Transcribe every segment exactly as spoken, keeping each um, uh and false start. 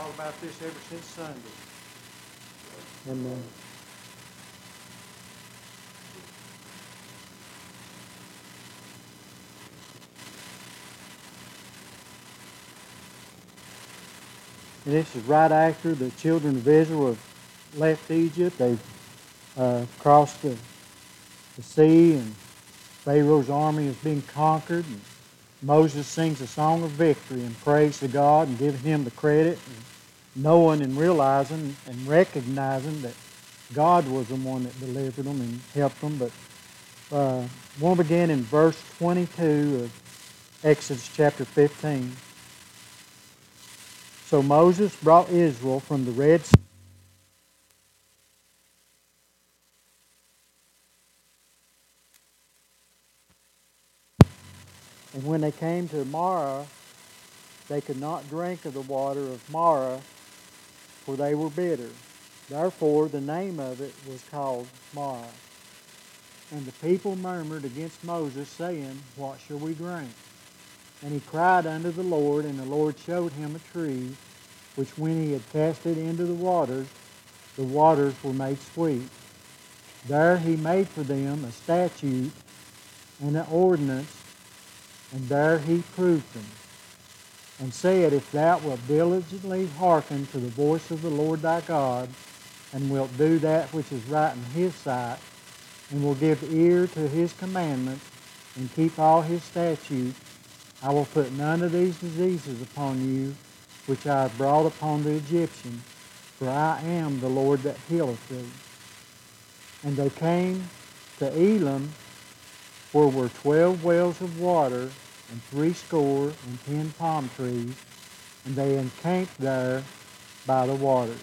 thought about this ever since Sunday. Amen. And this is right after the children of Israel have left Egypt. They've uh, crossed the, the sea, and Pharaoh's army is being conquered. And Moses sings a song of victory and praise to God and giving Him the credit, and knowing and realizing and recognizing that God was the one that delivered them and helped them. But uh, we'll begin in verse twenty-two of Exodus chapter fifteen. So Moses brought Israel from the Red Sea. And when they came to Marah, they could not drink of the water of Marah, for they were bitter. Therefore the name of it was called Marah. And the people murmured against Moses, saying, What shall we drink? And he cried unto the Lord, and the Lord showed him a tree, which when he had cast it into the waters, the waters were made sweet. There he made for them a statute and an ordinance, and there he proved them, and said, If thou wilt diligently hearken to the voice of the Lord thy God, and wilt do that which is right in his sight, and will give ear to his commandments, and keep all his statutes, I will put none of these diseases upon you, which I have brought upon the Egyptians, for I am the Lord that healeth thee. And they came to Elim, where were twelve wells of water, and threescore and ten palm trees, and they encamped there by the waters.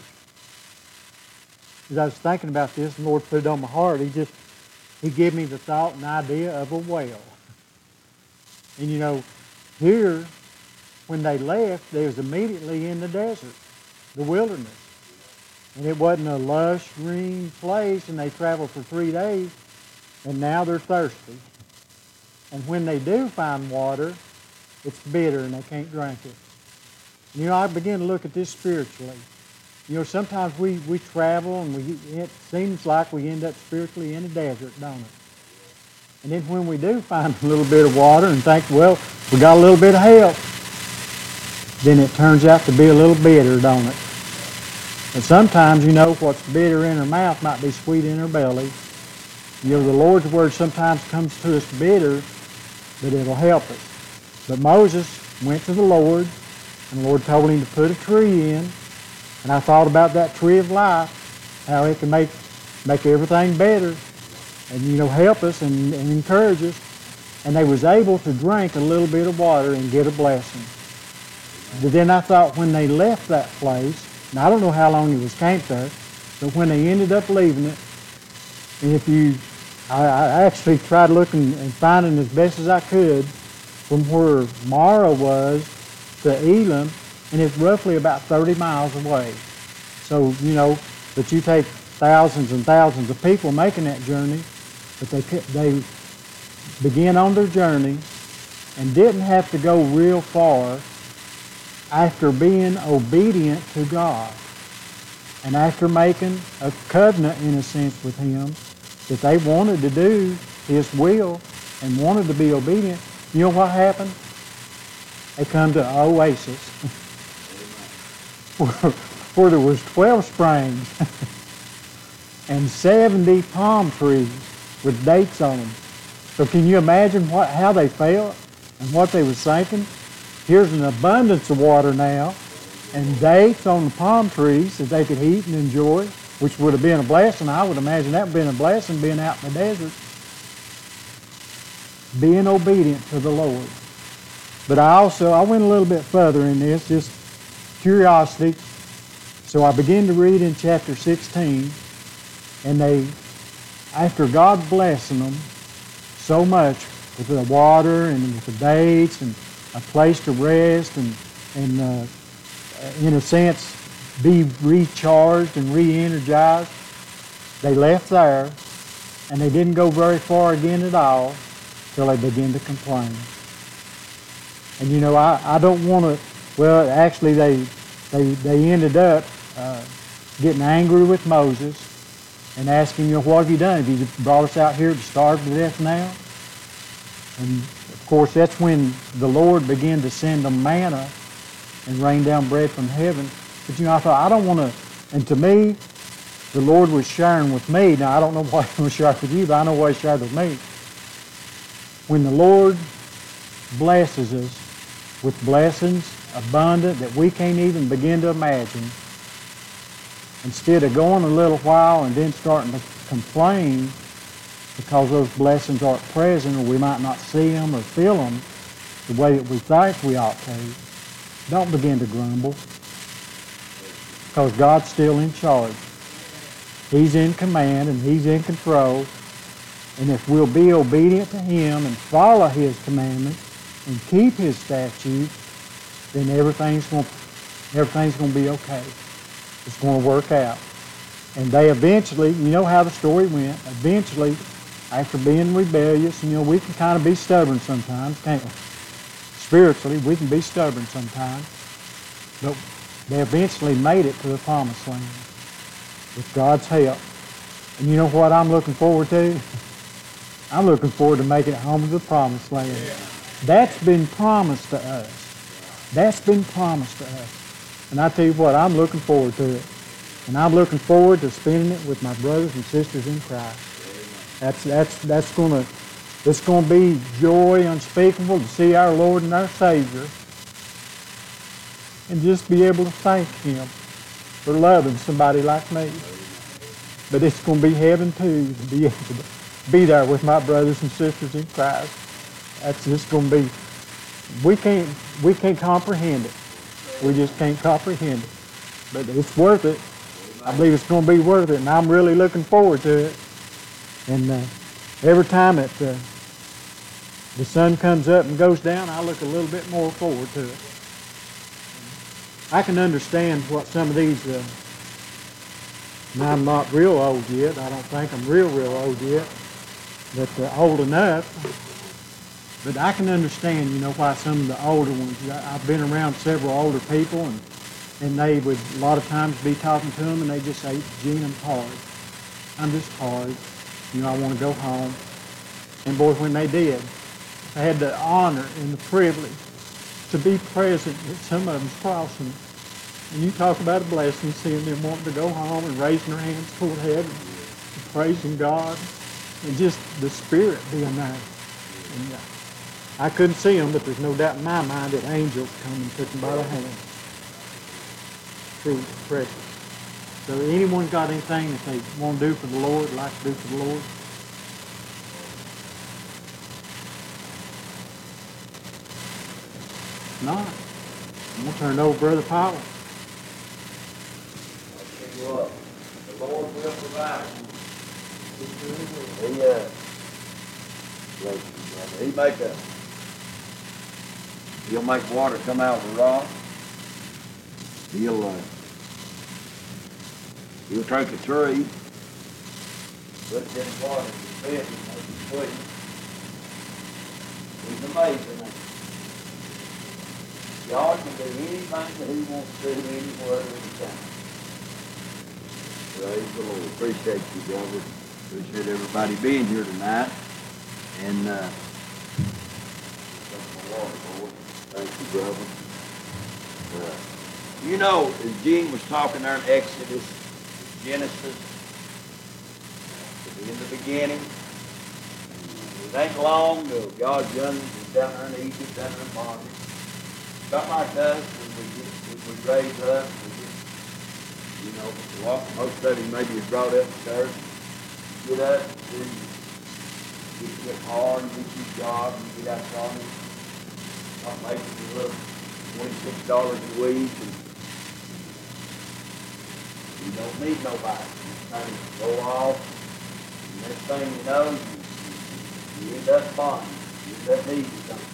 As I was thinking about this, the Lord put it on my heart. He just, He gave me the thought and idea of a well. And you know, here, when they left, they was immediately in the desert, the wilderness. And it wasn't a lush, green place, and they traveled for three days, and now they're thirsty. And when they do find water, it's bitter and they can't drink it. And, you know, I begin to look at this spiritually. You know, sometimes we, we travel and we it seems like we end up spiritually in a desert, don't it? And then when we do find a little bit of water and think, well, we got a little bit of help, then it turns out to be a little bitter, don't it? And sometimes, you know, what's bitter in our mouth might be sweet in our belly. You know, the Lord's Word sometimes comes to us bitter, but it'll help us. But Moses went to the Lord, and the Lord told him to put a tree in. And I thought about that tree of life, how it can make make everything better, and, you know, help us and, and encourage us. And they was able to drink a little bit of water and get a blessing. But then I thought when they left that place, and I don't know how long it was camped there, but when they ended up leaving it, and if you, I, I actually tried looking and finding as best as I could from where Marah was to Elim, and it's roughly about thirty miles away. So, you know, but you take thousands and thousands of people making that journey, but they they began on their journey and didn't have to go real far after being obedient to God and after making a covenant, in a sense, with Him, that they wanted to do His will and wanted to be obedient. You know what happened? They come to an oasis where, where there was twelve springs and seventy palm trees with dates on them. So can you imagine what how they felt and what they were thinking? Here's an abundance of water now, and dates on the palm trees that they could eat and enjoy, which would have been a blessing. I would imagine that would have been a blessing, being out in the desert, being obedient to the Lord. But I also, I went a little bit further in this, just curiosity. So I began to read in chapter sixteen, and they, after God blessing them so much with the water and with the dates and a place to rest and, and uh, in a sense, be recharged and re-energized, they left there, and they didn't go very far again at all till they began to complain. And you know, I, I don't want to, well, actually they they, they ended up uh, getting angry with Moses and asking, you know, what have you done? Have you brought us out here to starve to death now? And of course, that's when the Lord began to send them manna and rain down bread from heaven. But you know, I thought, I don't want to, and to me, the Lord was sharing with me. Now, I don't know what He was sharing with you, but I know what He shared with me. When the Lord blesses us with blessings abundant that we can't even begin to imagine, instead of going a little while and then starting to complain because those blessings aren't present, or we might not see them or feel them the way that we think we ought to, don't begin to grumble, because God's still in charge. He's in command and He's in control. And if we'll be obedient to Him and follow His commandments and keep His statutes, then everything's going everything's going to be okay. It's going to work out. And they eventually, you know how the story went, eventually, after being rebellious, you know, we can kind of be stubborn sometimes, can't we? Spiritually, we can be stubborn sometimes. But they eventually made it to the promised land with God's help. And you know what I'm looking forward to? I'm looking forward to making it home to the promised land. That's been promised to us. That's been promised to us. And I tell you what, I'm looking forward to it. And I'm looking forward to spending it with my brothers and sisters in Christ. That's that's that's gonna it's gonna be joy unspeakable to see our Lord and our Savior, and just be able to thank Him for loving somebody like me. But it's gonna be heaven too, to be able to be there with my brothers and sisters in Christ. That's just gonna be we can't we can't comprehend it. We just can't comprehend it. But it's worth it. I believe it's going to be worth it, and I'm really looking forward to it. And uh, every time it, uh, the sun comes up and goes down, I look a little bit more forward to it. I can understand what some of these, uh, and I'm not real old yet. I don't think I'm real, real old yet, but uh, old enough. But I can understand, you know, why some of the older ones, I've been around several older people, and And they would a lot of times be talking to them, and they just say, Gene, I'm tired. I'm just tired. You know, I want to go home. And boy, when they did, I had the honor and the privilege to be present at some of them's crossing. And you talk about a blessing, seeing them wanting to go home and raising their hands toward heaven, and praising God, and just the Spirit being there. And uh, I couldn't see them, but there's no doubt in my mind that angels come and took them by the hand. True, precious. So anyone got anything that they want to do for the Lord, like to do for the Lord? Not. I'm going to turn it over to Brother Powell. I'll tell you what, the Lord will provide. He, uh, he make a, he'll make water come out of the rock. He'll, uh, he'll take a tree, put it in the water, and feed it, and make it sweet. He's amazing. God can do anything that He wants to do anywhere, anytime. Praise the Lord. Appreciate you, brother. Appreciate everybody being here tonight. And, uh, thank the Lord, Lord. Thank you, brother. Uh, You know, as Gene was talking there in Exodus, Genesis, in the beginning, it ain't long ago, God done was down there in Egypt, down there in bondage. Something like us, when we get, when we raise up, we get, you know, walk, most of it maybe is brought up in church, get up, and get your car, and get your job, and get out on it, not making you look twenty-six dollars a week, and you don't need nobody. You kind of go off, and next thing you know, you, you, you end up bonding. You end up needing something.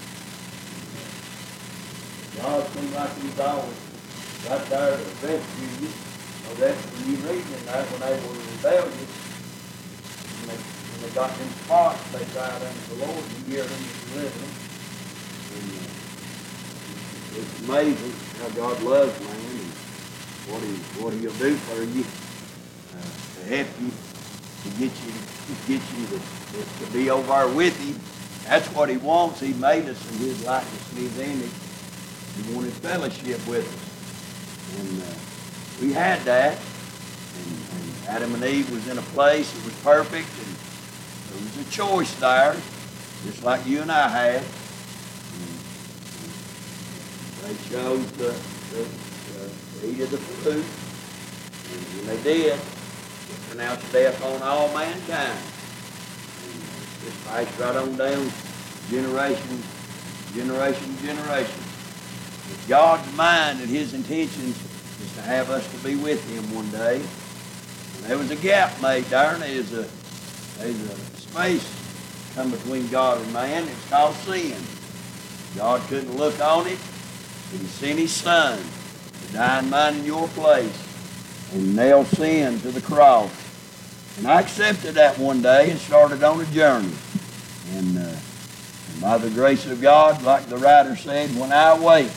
God seems like He's always right there to rescue you. So that's when you reading in there, when they were rebellious, when they, when they got in spots, they cried unto the Lord, and He heard them and delivered them. And, uh, it's amazing how God loves man and what he what he'll do for you uh, to help you, to get you to get you to, to be over there with him. That's what he wants. He made us in his likeness and his image. He wanted fellowship with us. And uh, we had that. And, and Adam and Eve was in a place that was perfect. And there was a choice there, just like you and I had. And, and they chose to, to, to eat of the fruit. And when they did, it pronounced death on all mankind. Just passed right on down generation, generation, generation. It's God's mind and his intentions is to have us to be with him one day. And there was a gap made there, and there's a, there's a space come between God and man. It's called sin. God couldn't look on it, and he sent his son to die in mine in your place and nail sin to the cross. And I accepted that one day and started on a journey. And, uh, and by the grace of God, like the writer said, when I awake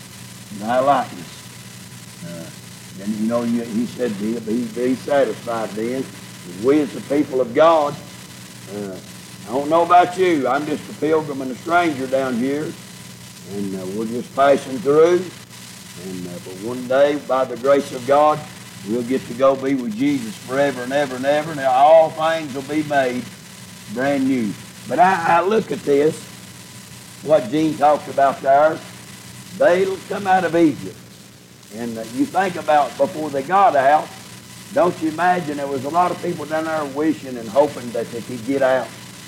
thy likeness. Uh, and you know, he said, be, be, be satisfied then. We as the people of God, uh, I don't know about you. I'm just a pilgrim and a stranger down here. And uh, we're just passing through. And uh, but one day, by the grace of God, we'll get to go be with Jesus forever and ever and ever. Now all things will be made brand new. But I, I look at this, what Gene talked about there. They come out of Egypt. And uh, you think about before they got out, don't you imagine there was a lot of people down there wishing and hoping that they could get out.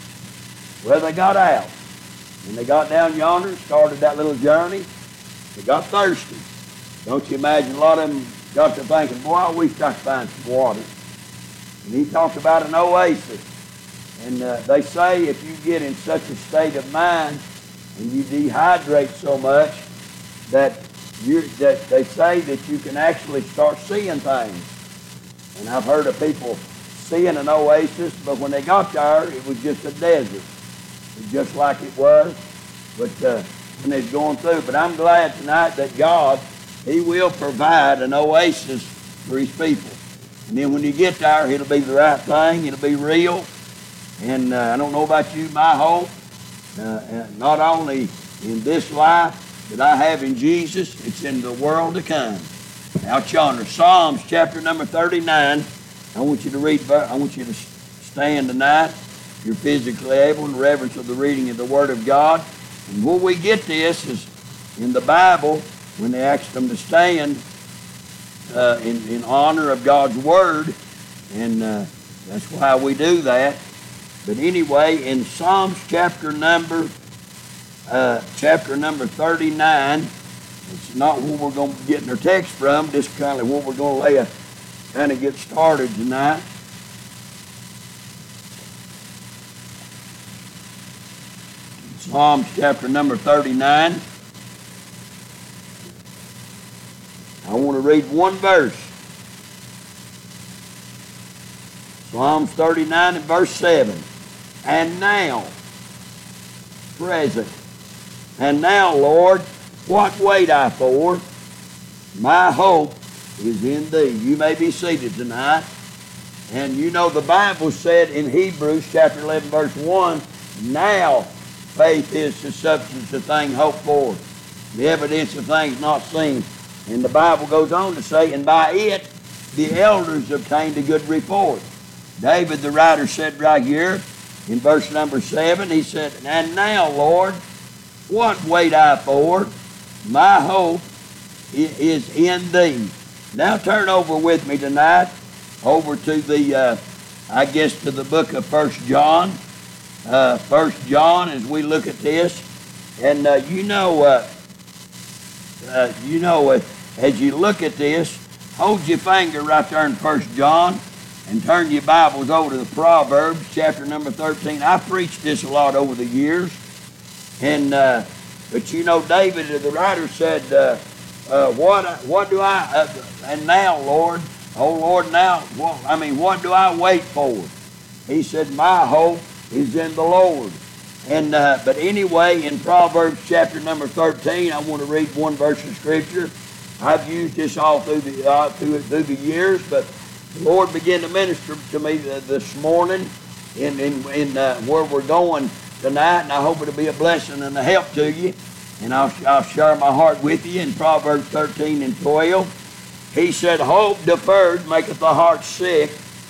Well, they got out. And they got down yonder, started that little journey. They got thirsty. Don't you imagine a lot of them got to thinking, boy, I wish I could find some water. And he talked about an oasis. And uh, they say if you get in such a state of mind and you dehydrate so much that you that they say that you can actually start seeing things. And I've heard of people seeing an oasis, but when they got there, it was just a desert. It was just like it was, but uh, when they're going through. But I'm glad tonight that God, he will provide an oasis for his people. And then when you get there, it'll be the right thing. It'll be real. And uh, I don't know about you, my hope, uh, not only in this life that I have in Jesus, it's in the world to come. Out yonder, Psalms chapter number thirty-nine. I want you to read, I want you to stand tonight. If you're physically able in reverence of the reading of the Word of God. And where we get this is in the Bible, when they asked them to stand uh, in, in honor of God's Word. And uh, that's why we do that. But anyway, in Psalms chapter number uh, chapter number thirty-nine, it's not where we're going to be getting our text from, just kind of where we're going to lay a kind of get started tonight. Psalms chapter number thirty-nine. I want to read one verse. Psalms thirty-nine and verse seven. And now, present, and now, Lord, what wait I for? My hope is in thee. You may be seated tonight. And you know the Bible said in Hebrews chapter eleven verse one, now faith is the substance of things hoped for, the evidence of things not seen. And the Bible goes on to say, and by it the elders obtained a good report. David the writer said right here in verse number seven, he said, and now, Lord, what wait I for? My hope is in thee. Now turn over with me tonight, over to the, uh, I guess, to the book of First John. Uh, First John, as we look at this. And uh, you know, uh, uh, you know, uh, as you look at this, hold your finger right there in First John and turn your Bibles over to the Proverbs, chapter number thirteen. I preached this a lot over the years. And, uh, but you know, David, the writer said, uh, uh, what, what do I, uh, and now, Lord, oh Lord, now, what, I mean, what do I wait for? He said, my hope is in the Lord. And uh, but anyway, in Proverbs chapter number thirteen, I want to read one verse of scripture. I've used this all through the uh, through through the years, but the Lord began to minister to me this morning in in in uh, where we're going tonight, and I hope it'll be a blessing and a help to you. And I'll I'll share my heart with you in Proverbs thirteen and twelve. He said, "Hope deferred maketh the heart sick,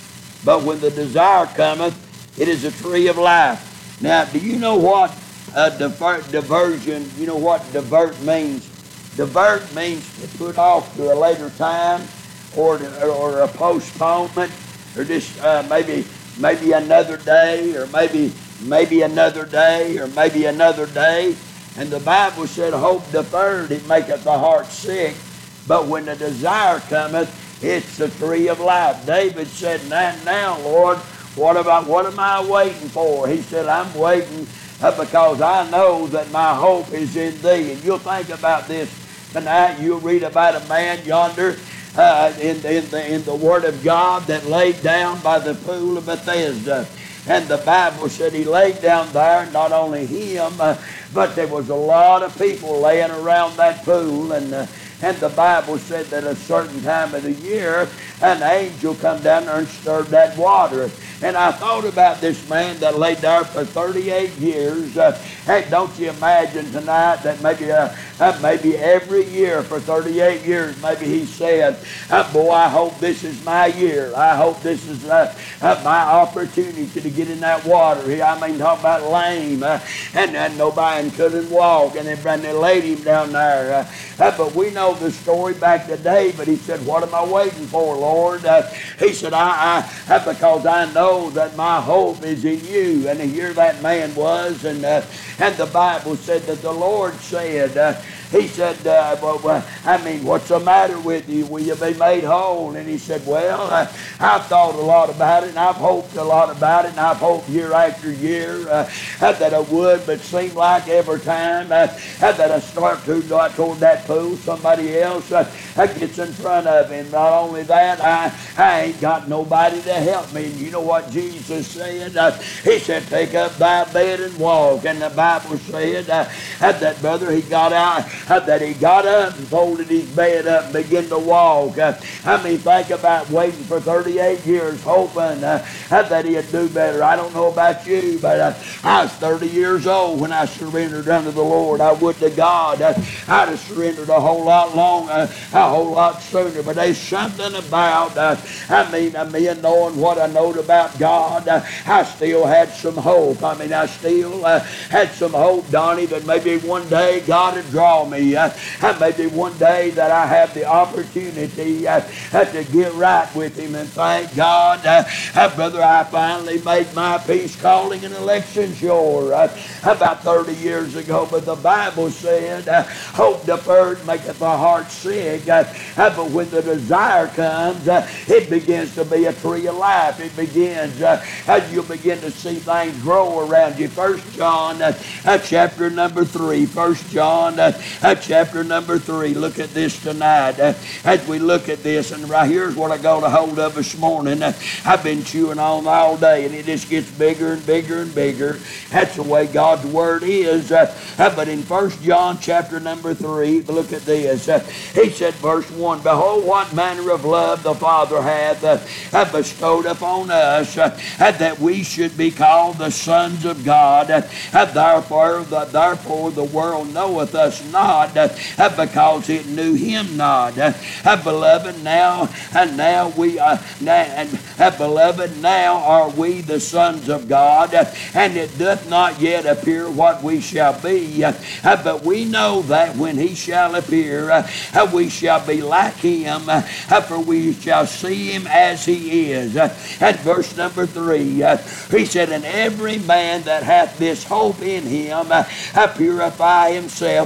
but when the desire cometh, it is a tree of life." Now, do you know what uh, diver diversion, you know what divert means? Divert means to put off to a later time, or to, or a postponement, or just uh, maybe maybe another day, or maybe maybe another day, or maybe another day. And the Bible said, "Hope deferred, it maketh the heart sick, but when the desire cometh, it's the tree of life." David said, "Now, now, Lord, what about what am I waiting for?" He said, "I'm waiting uh, because I know that my hope is in Thee." And you'll think about this tonight. You'll read about a man yonder uh, in, in, the, in the Word of God that laid down by the pool of Bethesda. And the Bible said he laid down there, not only him, uh, but there was a lot of people laying around that pool. And uh, And the Bible said that a certain time of the year, an angel come down there and stirred that water. And I thought about this man that laid there for thirty-eight years. Uh, hey, don't you imagine tonight that maybe uh, uh, maybe every year for thirty-eight years, maybe he said, uh, boy, I hope this is my year. I hope this is uh, uh, my opportunity to get in that water. I mean, talk about lame. Uh, and, and nobody couldn't walk. And they, and they laid him down there. Uh, uh, but we know the story back today. But he said, "What am I waiting for, Lord?" Uh, he said, I, I, uh, because I know that my hope is in you. And here that man was. And, uh, and the Bible said that the Lord said, uh, he said, uh, well, well, I mean, what's the matter with you? Will you be made whole? And he said, well, uh, I've thought a lot about it, and I've hoped a lot about it, and I've hoped year after year uh, that I would, but it seemed like every time uh, that I start to go toward that pool, somebody else uh, gets in front of him. Not only that, I, I ain't got nobody to help me. And you know what Jesus said? Uh, he said, "Take up thy bed and walk." And the Bible said uh, that brother, he got out, Uh, that he got up and folded his bed up and began to walk. Uh, I mean, think about waiting for thirty-eight years, hoping uh, that he'd do better. I don't know about you, but uh, I was thirty years old when I surrendered unto the Lord. I would to God. Uh, I'd have surrendered a whole lot longer, uh, a whole lot sooner. But there's something about, uh, I mean, uh, me and knowing what I knowed about God, uh, I still had some hope. I mean, I still uh, had some hope, Donnie, that maybe one day God would draw me. Uh, and maybe one day that I have the opportunity uh, uh, to get right with Him. And thank God, uh, uh, brother, I finally made my peace calling and election sure uh, about thirty years ago. But the Bible said, uh, "Hope deferred maketh the heart sick." Uh, uh, but when the desire comes, uh, it begins to be a tree of life. It begins, uh, uh, you'll begin to see things grow around you. First John uh, uh, chapter number three. First John uh, uh, chapter number three. Look at this tonight. Uh, as we look at this, and right here's what I got a hold of this morning. Uh, I've been chewing on all day, and it just gets bigger and bigger and bigger. That's the way God's Word is. Uh, uh, but in First John chapter number three, look at this. Uh, he said, verse one, "Behold, what manner of love the Father hath uh, bestowed upon us, uh, that we should be called the sons of God. Uh, therefore, the, therefore the world knoweth us not, uh, because it knew Him not. Uh, beloved, now and now we are, now, uh, beloved, now are we the sons of God, uh, and it doth not yet appear what we shall be. Uh, but we know that when He shall appear, uh, we shall be like Him, uh, for we shall see Him as He is." Uh, at verse number three, uh, he said, "And every man that hath this hope in Him uh, purify himself even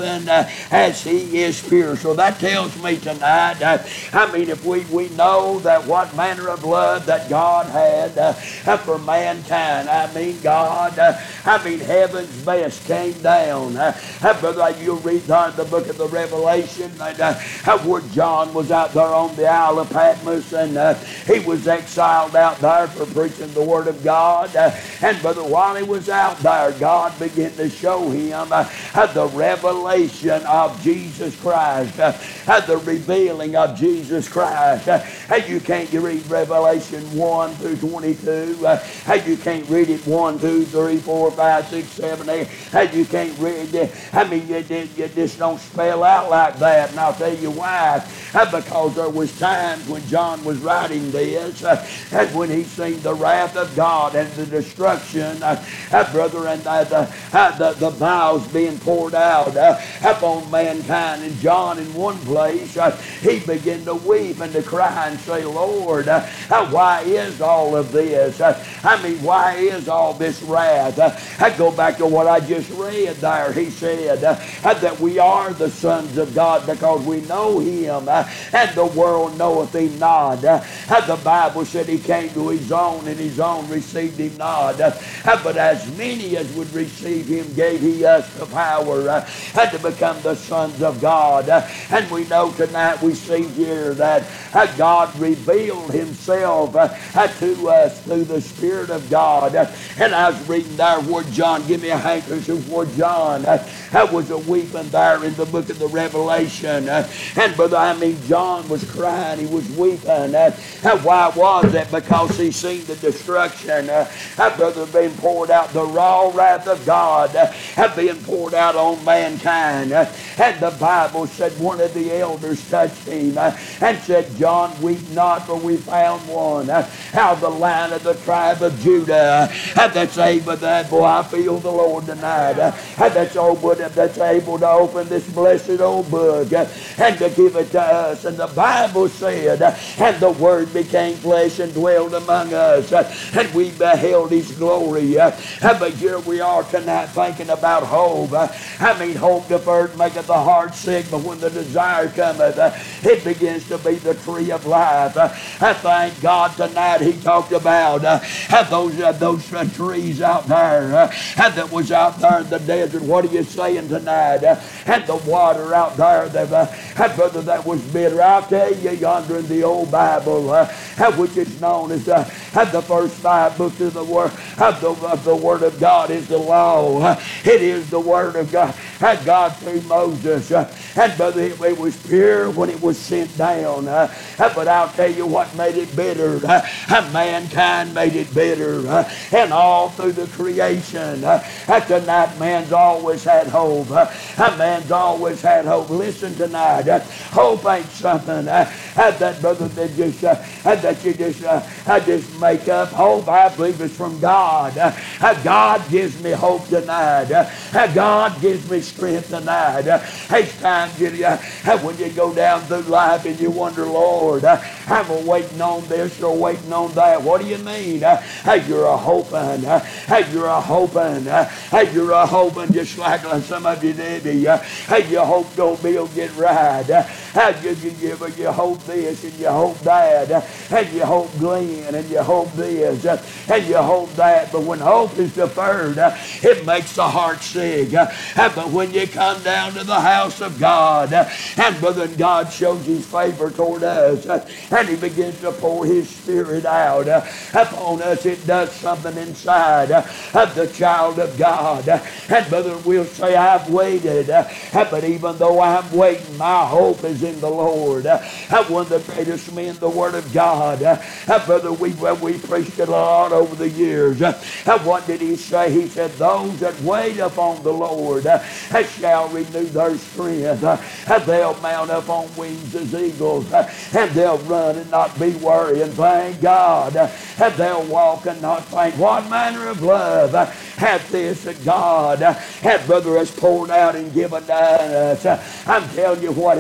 even uh, as he is pure. So that tells me tonight, uh, I mean, if we, we know that what manner of love that God had uh, for mankind, I mean, God, uh, I mean, heaven's best came down. Uh, uh, brother, you'll read there in the book of the Revelation that uh, where John was out there on the Isle of Patmos, and uh, he was exiled out there for preaching the Word of God. Uh, and brother, while he was out there, God began to show him uh, the revelation of Jesus Christ, uh, the revealing of Jesus Christ. Uh, and you can't read Revelation one through twenty-two. Uh, and you can't read it one, two, three, four, five, six, seven, eight. And you can't read it. I mean, you, you just don't spell out like that. And I'll tell you why. Uh, because there was times when John was writing this, uh, and when he seen the wrath of God and the destruction, uh, uh, brother, and uh, the, uh, the the vials being poured out uh, upon mankind. And John, in one place, uh, he began to weep and to cry and say, Lord, uh, uh, why is all of this? Uh, I mean, why is all this wrath? Uh, I go back to what I just read there. He said uh, uh, that we are the sons of God because we know him, uh, and the world knoweth him not. Uh, uh, the Bible said he came to his own, and his own received him not. Uh, uh, but as many as would receive him gave he us the power uh, uh, to become the sons of God. Uh, and we know tonight, we see here that uh, God revealed himself uh, uh, to us through the Spirit of God. Uh, and I was reading there where John, give me a handkerchief, where John uh, uh, was a weeping there in the book of the Revelation. Uh, and brother, I mean, John was crying, he was weeping. Uh, uh, why was that? Because he seen the destruction, uh, uh, brother, being poured out, the raw wrath of God uh, uh, being poured out on mankind. Uh, and the Bible said one of the elders touched him uh, and said, John, weep not, for we found one uh, out of the line of the tribe of Judah uh, that's able, that boy, I feel the Lord tonight, uh, that's, able, that's able to open this blessed old book uh, and to give it to us. And the Bible said, uh, and the Word became flesh and dwelled among us, uh, and we beheld his glory. Uh, but here we are tonight thinking about hope. Uh, I mean, hope deferred maketh the heart sick, but when the desire cometh, uh, it begins to be the tree of life. Uh, I thank God tonight he talked about uh, those, uh, those uh, trees out there uh, that was out there in the desert. What are you saying tonight? Uh, and the water out there, that, uh, brother, that was bitter. I'll tell you, yonder in the old Bible, uh, which is known as uh, the first five books of the Word of the, of the Word of God is the law. Uh, it is the Word of God. And God through Moses. Uh, and brother, it, it was pure when it was sent down. Uh, but I'll tell you what made it bitter. Uh, mankind made it bitter. Uh, and all through the creation. Uh, tonight, man's always had hope. Uh, man's always had hope. Listen tonight. Uh, hope ain't something uh, that, brother, that just uh, that you just uh, just make up. Hope, I believe, is from God. Uh, God gives me hope tonight. Uh, God gives me strength tonight. Uh, it's time you, uh, when you go down through life and you wonder, Lord, uh, I'm waiting on this or waiting on that. What do you mean? Uh, you're a hoping. Uh, you're a hoping. Uh, you're a hoping just like some of you did. Uh, you hope no bill get right. Uh, you, you, you, you hope this and you hope that. Uh, and you hope Glenn and you hope this. Uh, and you hope that. But when hope is deferred, uh, it makes the heart sick. Uh, but when you come down to the house of God, uh, and brother, God shows his favor toward us, uh, and he begins to pour his Spirit out uh, upon us, it does something inside uh, of the child of God. Uh, and brother, we'll say, I've waited, uh, but even though I'm waiting, my hope is in the Lord. Uh, one of the greatest men, the Word of God. Uh, uh, brother, we, we preached it a lot over the years. Uh, what did he say? He said, those that wait upon the Lord uh, shall renew their strength. Uh, they'll mount up on wings as eagles, uh, and they'll run and not be weary. And thank God, uh, they'll walk and not faint. What manner of love uh, hath this that God uh, hath, brother, has poured out and given to us? Uh, I'm telling you what it was.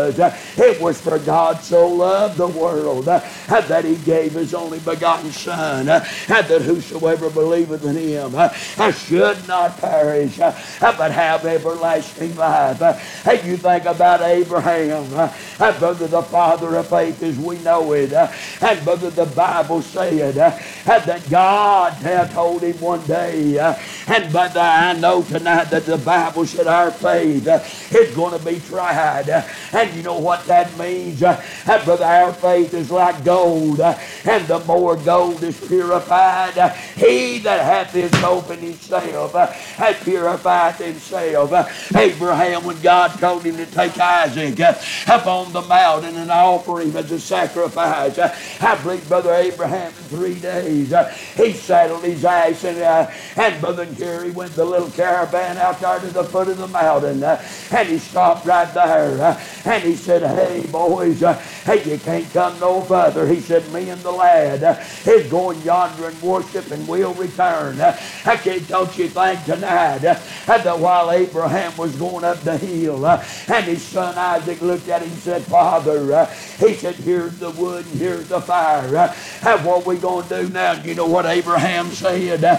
was. It was for God so loved the world that He gave His only begotten Son, and that whosoever believeth in Him should not perish, but have everlasting life. Hey, you think about Abraham, brother, the father of faith as we know it, and brother, the Bible said that God told him one day, and but I know tonight that the Bible said our faith is going to be tried. And you know what that means? Brother, our faith is like gold, and the more gold is purified, he that hath his hope in himself hath purified himself. Abraham, when God told him to take Isaac up on the mountain and offer him as a sacrifice, I believe Brother Abraham in three days he saddled his ass, and, uh, and Brother Jerry went the little caravan out there to the foot of the mountain, uh, and he stopped right there, uh, and he said, hey boys, uh, hey, you can't come no further. He said, me and the lad uh, is going yonder and worship, and we'll return. Uh, I can't, don't you think tonight uh, that while Abraham was going up the hill, uh, and his son Isaac looked at him and said, Father, uh, he said, here's the wood and here's the fire. Uh, what we going to do now? You know what Abraham said? Uh,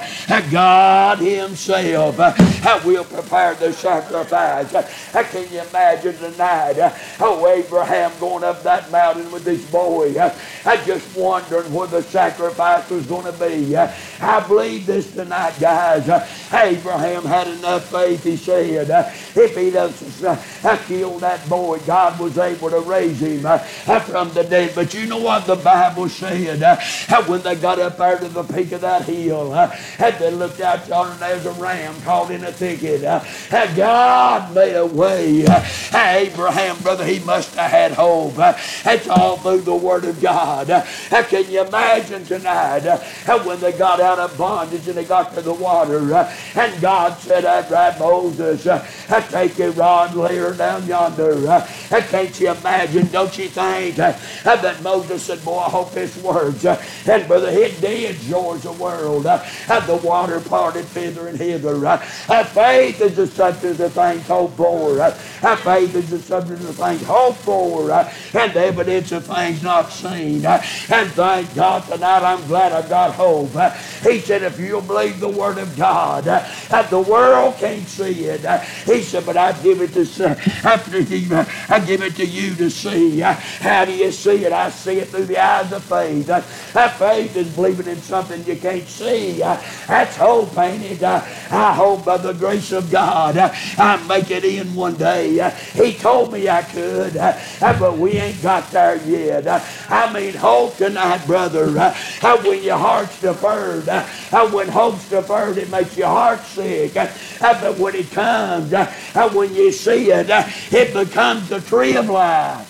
God Himself uh, will prepare the sacrifice. Uh, can you imagine tonight? Uh, oh, Abraham going up that mountain with this boy, uh, just wondering where the sacrifice was going to be. Uh, I believe this tonight, guys. Uh, Abraham had enough faith, he said. Uh, if he doesn't uh, kill that boy, God was able to raise him uh, from the dead. But you know what the Bible said? Uh, when they got up there to the peak of that hill, uh, and they looked out yonder, and there's a ram caught in a thicket. Uh, and God made a way. Uh, Abraham, brother, he must have had hope. Uh, it's all through the Word of God. Uh, can you imagine tonight uh, when they got out of bondage and they got to the water, uh, and God said, that's right, Moses, uh, take your rod and lay her down yonder. Uh, can't you imagine, don't you think, uh, that Moses said, boy, I hope this works. Uh, and brother, it did, George, the world. Uh, and the water parted thither and hither. Uh, uh, faith is the substance of things hoped for. Uh, uh, faith is the substance of things hoped for. Uh, and the evidence of things not seen. Uh, and thank God tonight, I'm glad I got hope. Uh, he said, if you'll believe the Word of God, uh, uh, the world can't see it. Uh, he said, but I give it to uh, after you, uh, I give it to you to see. Uh, how do you see it? I see it through the eyes of faith. Uh, uh, faith is believing in something you can't see. Uh, that's hope, ain't it? Uh, I hope by the grace of God uh, I make it in one day. Uh, he told me I could, uh, uh, but we ain't got there yet. Uh, I mean, hope tonight, brother. Uh, uh, when your heart's deferred, uh, uh, when hope's deferred, it makes your heart sick. Uh, uh, but when it comes, uh, uh, when you see it, uh, it becomes the tree of life.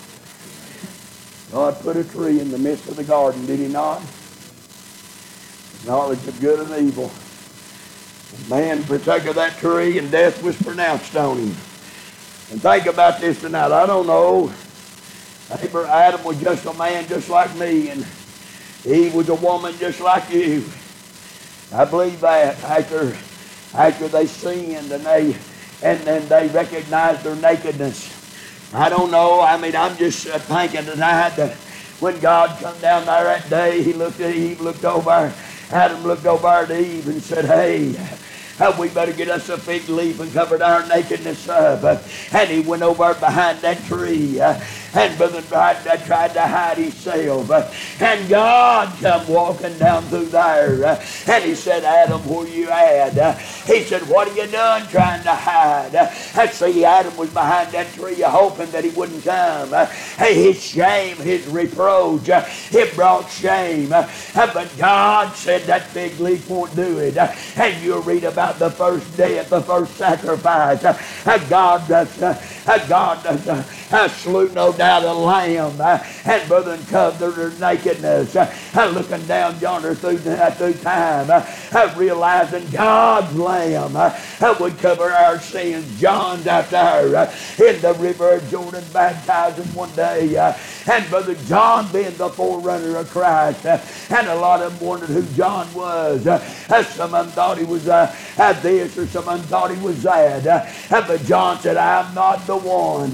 God put a tree in the midst of the garden, did He not? Knowledge of good and evil. Man partook of that tree, and death was pronounced on him. And think about this tonight. I don't know. Adam was just a man just like me, and Eve was a woman just like you. I believe that after after they sinned and they and then they recognized their nakedness. I don't know. I mean, I'm just uh, thinking tonight that when God come down there that day, He looked at Eve, looked over. Adam looked over at Eve and said, hey, Uh, we better get us a fig leaf and cover our nakedness up. Uh, and he went over behind that tree. Uh, and Brother tried, uh, tried to hide himself. Uh, and God come walking down through there. Uh, and he said, Adam, where you at? Uh, he said, what are you done trying to hide? Uh, and see, Adam was behind that tree hoping that he wouldn't come. Uh, his shame, his reproach, uh, it brought shame. Uh, but God said that fig leaf won't do it. Uh, and you'll read about the first death, the first sacrifice. Uh, God does, uh, God does, uh, uh, slew no doubt a lamb, uh, and brother and covered their nakedness, uh, uh, looking down yonder through, uh, through time, uh, uh, realizing God's lamb uh, uh, would cover our sins. John's out there uh, in the river of Jordan baptizing one day, uh, and Brother John being the forerunner of Christ, uh, and a lot of them wondered who John was. Uh, uh, some of them thought he was uh, uh, this, or some of them thought he was that. Uh, uh, but John said, I'm not the one. Uh,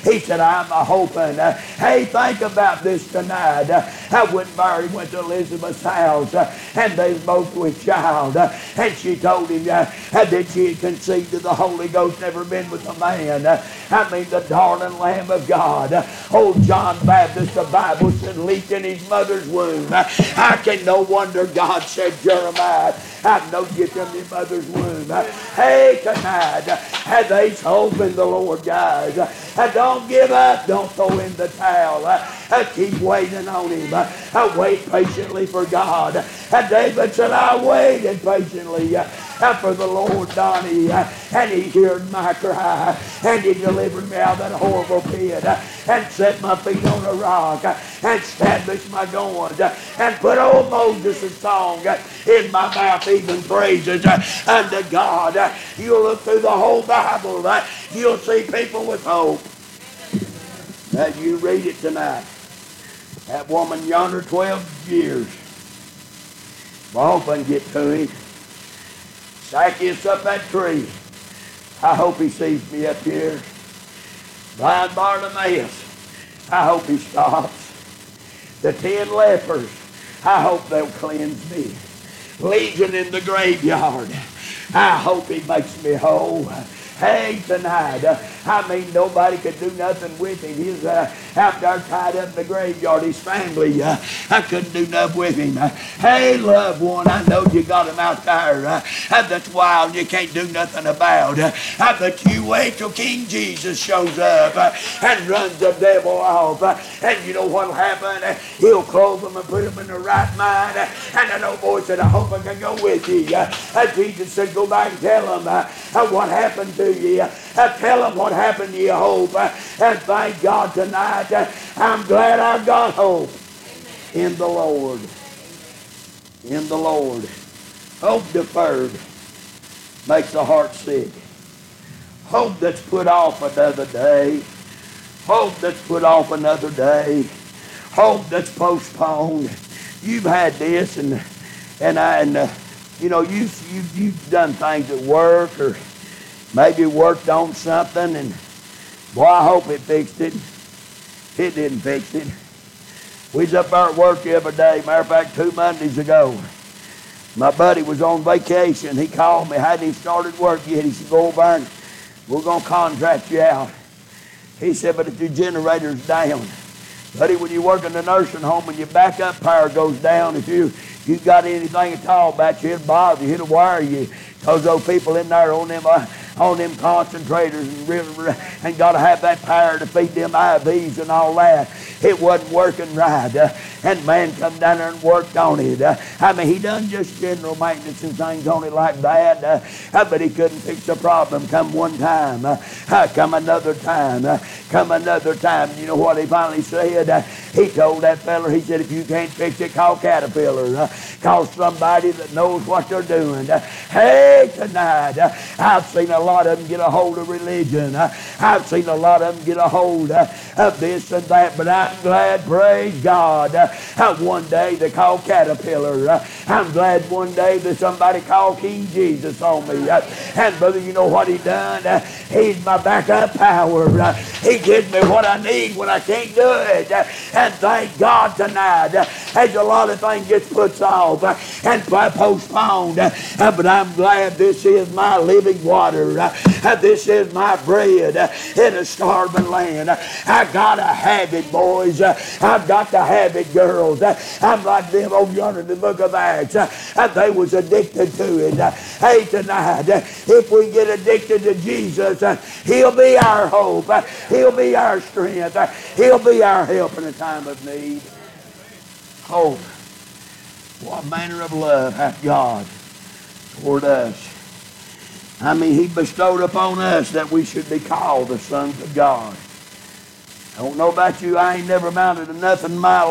He said, I'm a hoping. Uh, hey, think about this tonight. Uh, when Mary went to Elizabeth's house, uh, and they was both with child, uh, and she told him uh, that she had conceived of the Holy Ghost, never been with a man. Uh, I mean, the darling Lamb of God. Uh, old John Baptist, the Bible said, leaped in his mother's womb. Uh, I can no wonder God said, Jeremiah, I know you from your mother's womb. Uh, hey, tonight, uh, have they hope in the Lord, guys. Uh, don't give up. Don't throw in the towel. Uh, uh, keep waiting on him. Uh, uh, wait patiently for God. Uh, David said, I waited patiently uh, uh, for the Lord, Donnie, uh, and he heard my cry, and he delivered me out of that horrible pit, uh, and set my feet on a rock, uh, and established my goings, uh, and put old Moses' song uh, in my mouth, even praises uh, unto God. Uh, you'll look through the whole Bible, uh, you'll see people with hope. As you read it tonight, that woman yonder, twelve years. I hope I can get to him. Zacchaeus up that tree. I hope he sees me up here. Blind Bartimaeus. I hope he stops. The ten lepers. I hope they'll cleanse me. Legion in the graveyard. I hope he makes me whole. Hey, tonight, uh, I mean, nobody could do nothing with him. He's uh, out there tied up in the graveyard. His family, uh, I couldn't do nothing with him. Uh, hey, loved one, I know you got him out there. Uh, that's wild. You can't do nothing about. Uh, but you wait till King Jesus shows up uh, and runs the devil off. Uh, and you know what'll happen? Uh, he'll clothe them and put them in the right mind. Uh, and an old boy said, I hope I can go with you. Uh, uh, Jesus said, go back and tell them uh, uh, what happened to you. Uh, tell them what happened to you, hope. Uh, and thank God tonight. Uh, I'm glad I've got hope. Amen. In the Lord. In the Lord. Hope deferred makes the heart sick. Hope that's put off another day. Hope that's put off another day. Hope that's postponed. You've had this, and and I and uh, you know you you you've done things at work, or maybe worked on something, and boy, I hope it fixed it. It didn't fix it. We was up there at work the other day. Matter of fact, two Mondays ago, my buddy was on vacation. He called me. Hadn't even started work yet. He said, go over and we're going to contract you out. He said, but if your generator's down. Buddy, when you work in the nursing home and your backup power goes down, if you you got anything at all about you, it'll bother you, it'll wire you. Because those people in there on them uh, on them concentrators and really, and got to have that power to feed them I Vs and all that. It wasn't working right. Uh, and man come down there and worked on it. Uh, I mean, he done just general maintenance and things on it like that. Uh, uh, but he couldn't fix the problem. Come one time. Uh, uh, come another time. Uh, come another time. You know what he finally said? Uh, he told that fella, he said, if you can't fix it, call Caterpillar. Uh, call somebody that knows what they're doing. Uh, hey, tonight, uh, I've seen a lot of them get a hold of religion. Uh, I've seen a lot of them get a hold uh, of this and that, but I'm glad, praise God, uh, uh, one day they call Caterpillar. Uh, I'm glad one day that somebody called King Jesus on me. Uh, and brother, you know what he done? Uh, he's my backup power. Uh, he gives me what I need when I can't do it. Uh, and thank God tonight, uh, as a lot of things gets put off uh, and postponed, uh, uh, but I'm glad this is my living water. Uh, uh, this is my bread uh, in a starving land. Uh, I gotta have it, boys. Uh, I've got to have it, girls. Uh, I'm like them over yonder in the book of Acts. Uh, and they was addicted to it. Uh, hey, tonight, uh, if we get addicted to Jesus, uh, he'll be our hope. Uh, he'll be our strength. Uh, he'll be our help in a time of need. Hope. What manner of love hath God toward us? I mean, he bestowed upon us that we should be called the sons of God. I don't know about you, I ain't never amounted to nothing in my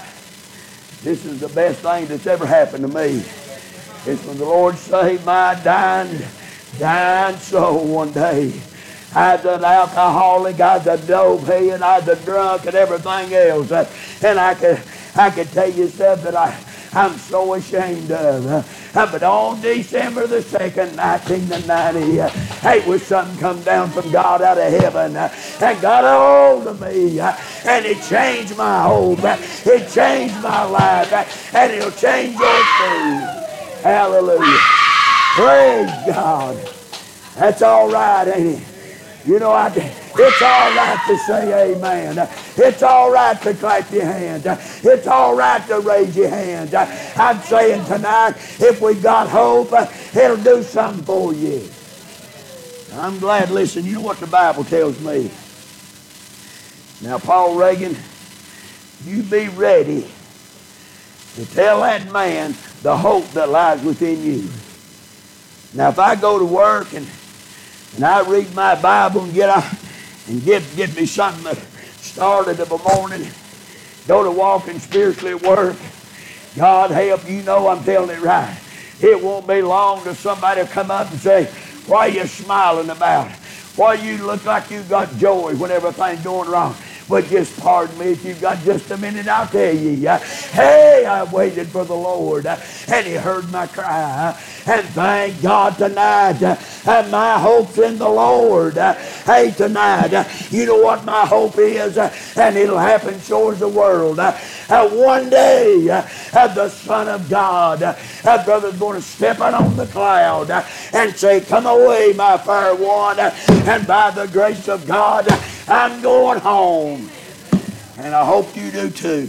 life. This is the best thing that's ever happened to me. It's when the Lord saved my dying, dying soul one day. I was an alcoholic, I was a dopehead, I was a drunk and everything else. And I could, I could tell you stuff that I, I'm so ashamed of. Uh, but on December the second, nineteen ninety, uh, it was something come down from God out of heaven uh, and got a hold of me. Uh, and it changed my hope. Uh, it changed my life. Uh, and it'll change yours too. Hallelujah. Praise God. That's all right, ain't it? You know, I, it's all right to say amen. It's all right to clap your hand. It's all right to raise your hand. I'm saying tonight, if we got hope, it'll do something for you. I'm glad, listen, you know what the Bible tells me. Now, Paul Reagan, you be ready to tell that man the hope that lies within you. Now, if I go to work and And I read my Bible and get out and get, get me something that started of a morning. Go to walking spiritually at work. God help you know I'm telling it right. It won't be long till somebody will come up and say, "Why are you smiling about? Why you look like you got joy when everything's going wrong?" But just pardon me if you've got just a minute, I'll tell you. Uh, hey, I waited for the Lord, uh, and He heard my cry. Uh, and thank God tonight, uh, and my hope's in the Lord. Uh, hey, tonight, uh, you know what my hope is? Uh, and it'll happen so as the world. Uh, uh, one day, uh, uh, the Son of God, uh, uh, brother's going to step out on the cloud uh, and say, "Come away, my fair one." Uh, and by the grace of God, uh, I'm going home. And I hope you do too.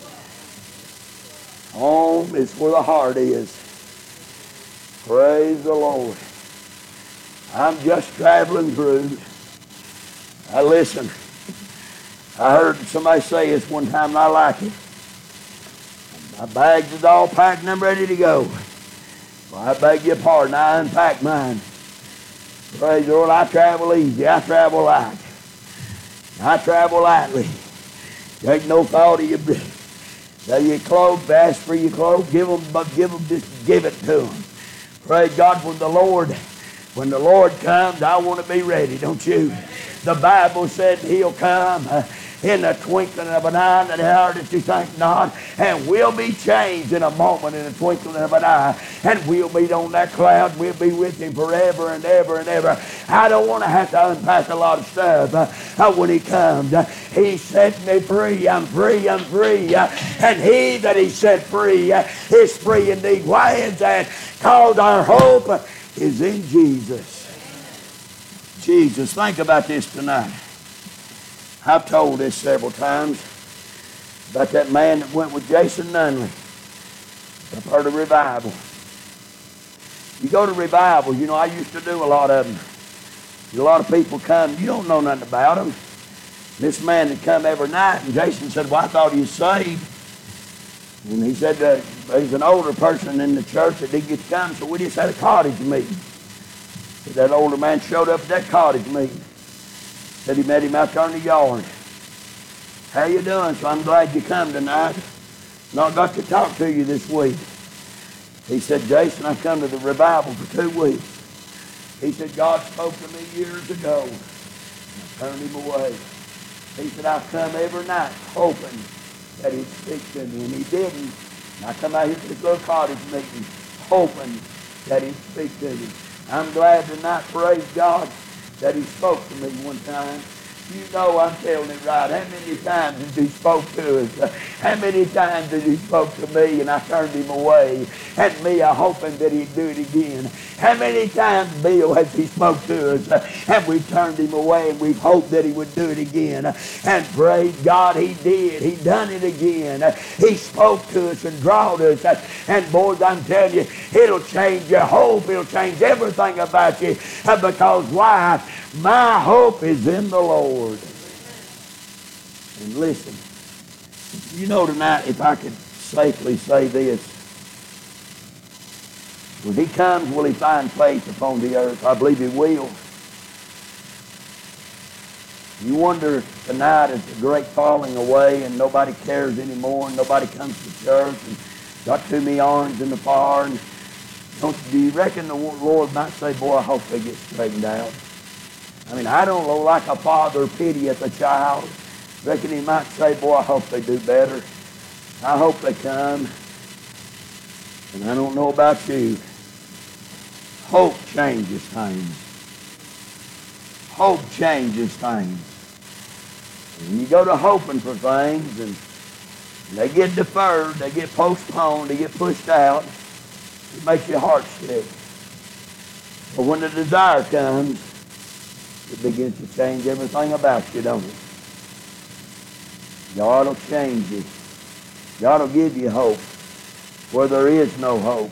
Home is where the heart is. Praise the Lord. I'm just traveling through. I listen. I heard somebody say this one time and I like it. My bags is all packed and I'm ready to go. Well, I beg your pardon. I unpacked mine. Praise the Lord. I travel easy. I travel light. I travel lightly. Take no thought of your Now your clothes, ask for your clothes, give them, but give them, just give it to them. Praise God, when the Lord, when the Lord comes, I want to be ready, don't you? The Bible said He'll come uh, in the twinkling of an eye, and the hour that you think not, and we'll be changed in a moment, in the twinkling of an eye, and we'll be on that cloud. We'll be with Him forever and ever and ever. I don't want to have to unpack a lot of stuff uh, uh, when He comes. Uh, he set me free. I'm free. I'm free. Uh, and He that He set free uh, is free indeed. Why is that? Because our hope uh, is in Jesus. Jesus, think about this tonight. I've told this several times about that man that went with Jason Nunley. I've heard of revival. You go to revival, you know, I used to do a lot of them. A lot of people come, you don't know nothing about them. This man had come every night, and Jason said, "Well, I thought he was saved." And he said, uh, "There's an older person in the church that didn't get to come, so we just had a cottage meeting." So that older man showed up at that cottage meeting. Said he met him out there in the yard. "How you doing? So I'm glad you come tonight. Not got to talk to you this week." He said, "Jason, I come to the revival for two weeks." He said, "God spoke to me years ago. I turned Him away." He said, "I've come every night hoping that He'd speak to me, and He didn't. And I come out here to this little cottage meeting hoping that He'd speak to me. I'm glad tonight, praise God, that He spoke to me one time." You know I'm telling it right. How many times has He spoke to us? How many times has He spoke to me and I turned Him away? And me, I'm hoping that He'd do it again. How many times, Bill, has He spoke to us and we turned Him away and we've hoped that He would do it again? And praise God, He did. He done it again. He spoke to us and drawed us. And boys, I'm telling you, it'll change your hope. It'll change everything about you. Because why? My hope is in the Lord. And listen, you know tonight, if I could safely say this, when He comes, will He find faith upon the earth? I believe He will. You wonder tonight, is the great falling away and nobody cares anymore and nobody comes to church and got too many arms in the fire? And don't, do you reckon the Lord might say, "Boy, I hope they get straightened out"? I mean, I don't know, like a father pitieth a child. Reckon He might say, "Boy, I hope they do better. I hope they come." And I don't know about you, hope changes things. Hope changes things. And you go to hoping for things, and they get deferred, they get postponed, they get pushed out. It makes your heart sick. But when the desire comes, it begins to change everything about you, don't it? God will change you. God will give you hope where there is no hope.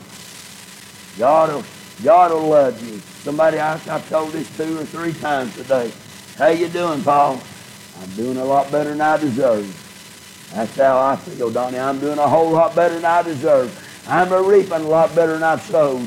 God will, God will love you. Somebody, I, I've told this two or three times today. How you doing, Paul? I'm doing a lot better than I deserve. That's how I feel, Donnie. I'm doing a whole lot better than I deserve. I'm a reaping a lot better than I've sowed.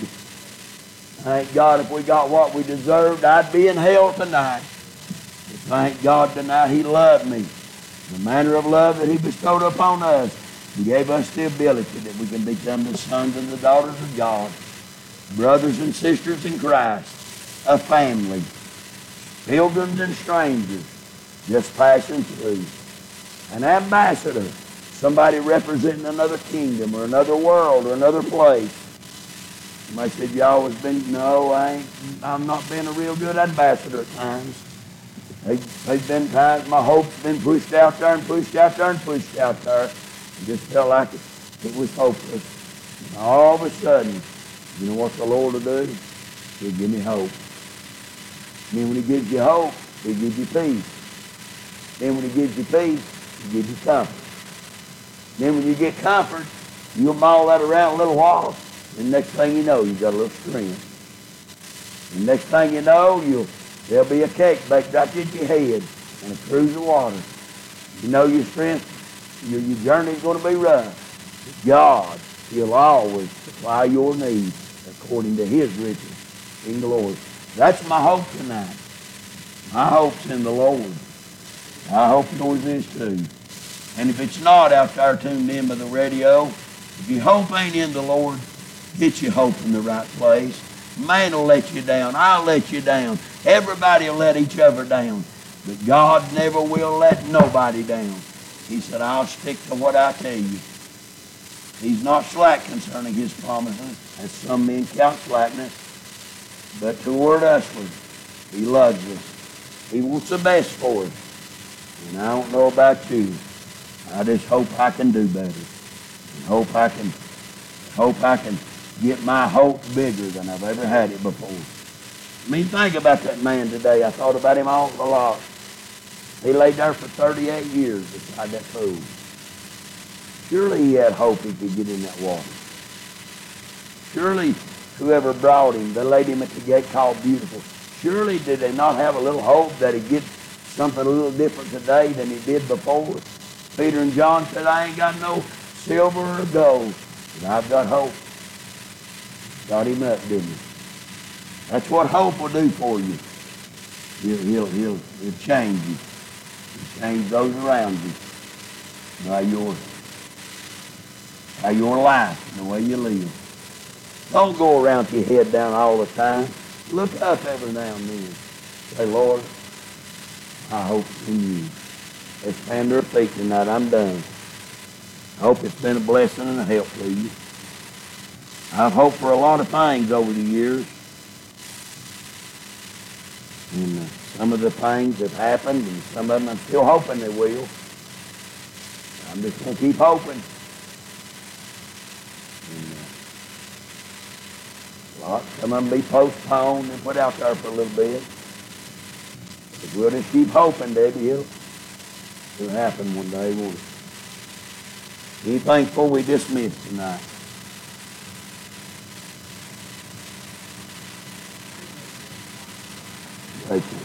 Thank God, if we got what we deserved, I'd be in hell tonight. But thank God tonight He loved me. The manner of love that He bestowed upon us, He gave us the ability that we can become the sons and the daughters of God, brothers and sisters in Christ, a family, pilgrims and strangers, just passing through. An ambassador, somebody representing another kingdom or another world or another place. Somebody said, you always been, no, I ain't, I'm not being a real good ambassador at times. There's been times my hope's been pushed out there and pushed out there and pushed out there. It just felt like it, it was hopeless. And all of a sudden, you know what the Lord will do? He'll give me hope. And then when He gives you hope, He'll give you peace. Then when He gives you peace, He'll give you comfort. Then when you get comfort, you'll maul that around a little while, and next thing you know, you've got a little strength. And next thing you know, you'll there'll be a cake baked right into your head and a cruise of water. You know your strength, your, your journey's going to be rough. But God, He'll always supply your needs according to His riches in glory. That's my hope tonight. My hope's in the Lord. I hope yours is too. And if it's not out there tuned in by the radio, if your hope ain't in the Lord, get your hope in the right place. Man will let you down. I'll let you down. Everybody will let each other down. But God never will let nobody down. He said, I'll stick to what I tell you. He's not slack concerning His promises, as some men count slackness. But toward us, He loves us. He wants the best for us. And I don't know about you. I just hope I can do better. And hope I can, hope I can get my hope bigger than I've ever had it before. I mean, think about that man today. I thought about him all a lot. He laid there for thirty-eight years beside that pool. Surely he had hope he could get in that water. Surely whoever brought him, they laid him at the gate called Beautiful. Surely did they not have a little hope that he'd get something a little different today than he did before? Peter and John said, I ain't got no silver or gold, but I've got hope. Got him up, didn't he? That's what hope will do for you. He'll, he'll, he'll, he'll change you. He'll change those around you by your, by your life and the way you live. Don't go around with your head down all the time. Look up every now and then. Say, Lord, I hope in you. Let's stand to our feet tonight. I'm done. I hope it's been a blessing and a help to you. I've hoped for a lot of things over the years. And uh, some of the things have happened, and some of them I'm still hoping they will. I'm just going to keep hoping. And, uh, a lot, some of them be postponed and put out there for a little bit. But we'll just keep hoping, Debbie. It'll, it'll happen one day, won't it? Anything before we dismiss tonight? Thank you.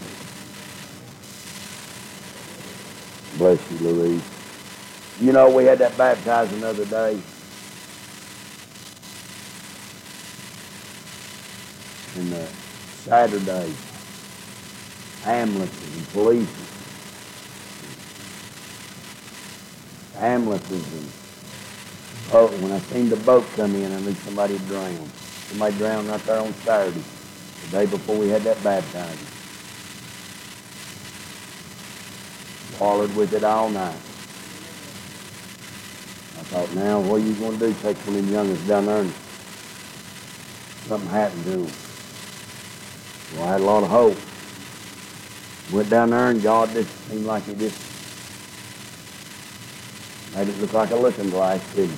Bless you, Louise. You know, we had that baptizing the other day. And uh, Saturday, ambulances and police. Ambulances and oh, when I seen the boat come in, I knew somebody had drowned. Somebody drowned right there on Saturday, the day before we had that baptizing. Followed with it all night. I thought, now what are you going to do? Take one of them youngest down there and something happened to him. Well, I had a lot of hope. Went down there and God just seemed like he just made it look like a looking glass, didn't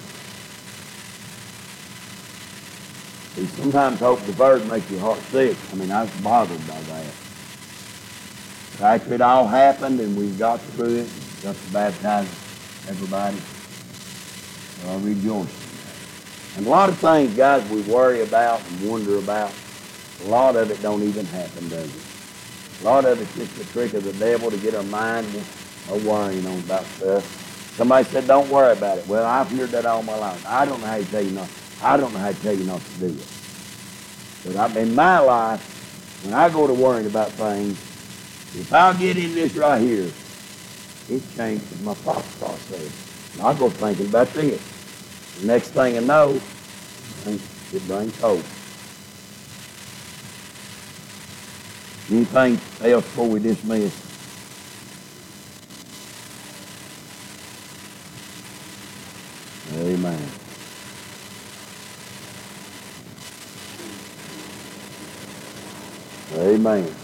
he? See, sometimes hope deferred makes your heart sick. I mean, I was bothered by that. But after it all happened and we got through it, got to baptize everybody, so I rejoiced in that. And a lot of things, guys, we worry about and wonder about, a lot of it don't even happen, does it? A lot of it's just a trick of the devil to get our mind a worrying on about stuff. Somebody said, don't worry about it. Well, I've heard that all my life. I don't know how to tell you not. I don't know how to tell you not to do it. But I, in my life, when I go to worrying about things, if I'll get in this right here, it changed my thought process. And I go thinking about this. The next thing I know, it brings hope. Anything else before we dismiss? Amen. Amen.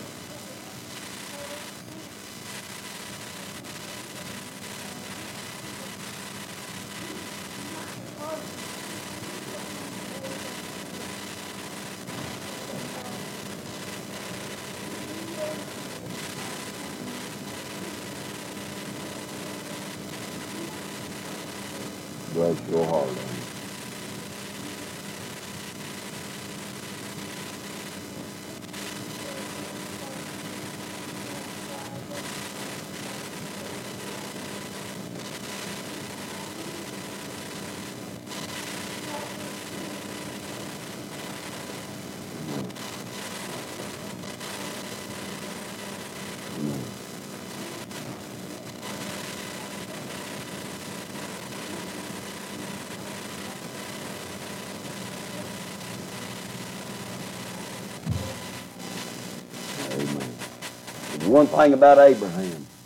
Bless your heart. One thing about Abraham,